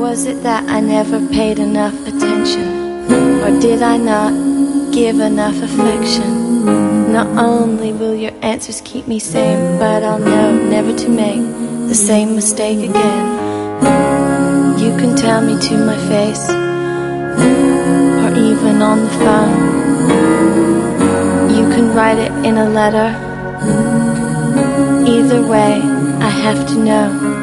Was it that I never paid enough attention? Or did I not give enough affection? Not only will your answers keep me sane, but I'll know never to make the same mistake again. You can tell me to my face, or even on the phone. You can write it in a letter. Either way, I have to know.